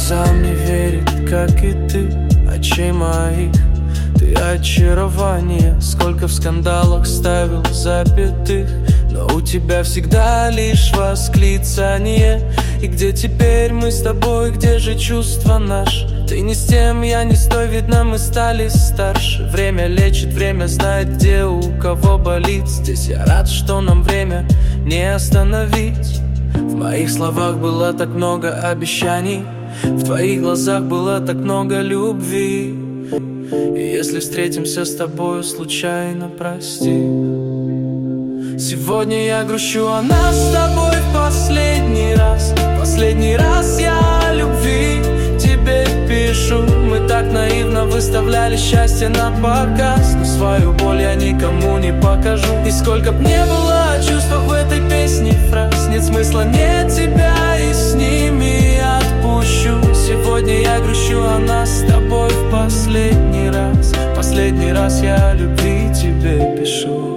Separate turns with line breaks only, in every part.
глазам не верит, как и ты, очей моих. Ты очарование, сколько в скандалах ставил запятых, но у тебя всегда лишь восклицание. И где теперь мы с тобой, где же чувства наши? Ты не с тем, я не с той, видно мы стали старше. Время лечит, время знает, где у кого болит. Здесь я рад, что нам время не остановить. В моих словах было так много обещаний, в твоих глазах было так много любви. И если встретимся с тобою случайно, прости. Сегодня я грущу о нас с тобой в последний раз. Последний раз я о любви тебе пишу. Мы так наивно выставляли счастье на показ, но свою боль я никому не покажу. И сколько б не было о чувствах в этой песне фраз, нет смысла, нет тебя, и с ними отпущу. Сегодня я грущу о нас с тобой в последний раз. Последний раз я о любви тебе пишу.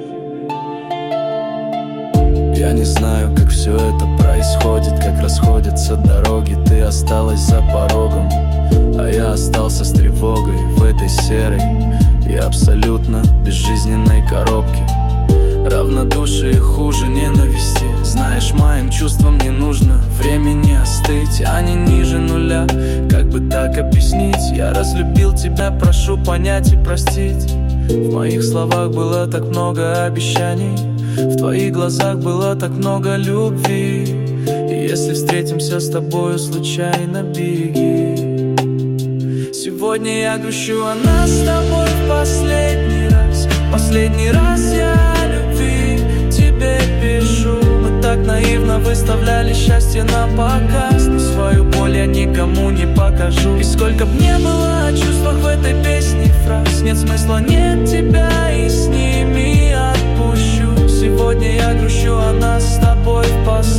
Я не знаю, как все это происходит, как расходятся дороги. Ты осталась за порогом, а я остался с тревогой в этой серой и абсолютно безжизненной коробке. Равнодушие хуже ненависти. Знаешь, моим чувствам не нужно времени остыть, они ниже нуля. Как бы так объяснить? Я разлюбил тебя, прошу понять и простить. В моих словах было так много обещаний, в твоих глазах было так много любви. И если встретимся с тобою случайно, беги. Сегодня я грущу о нас с тобой в последний раз. Последний раз я о любви тебе пишу. Мы так наивно выставляли счастье на показ, но свою боль я никому не покажу. И сколько б не было о чувствах в этой песне фраз, нет смысла, нет тебя, и с ними отпущу. Сегодня я грущу о нас с тобой в последний раз.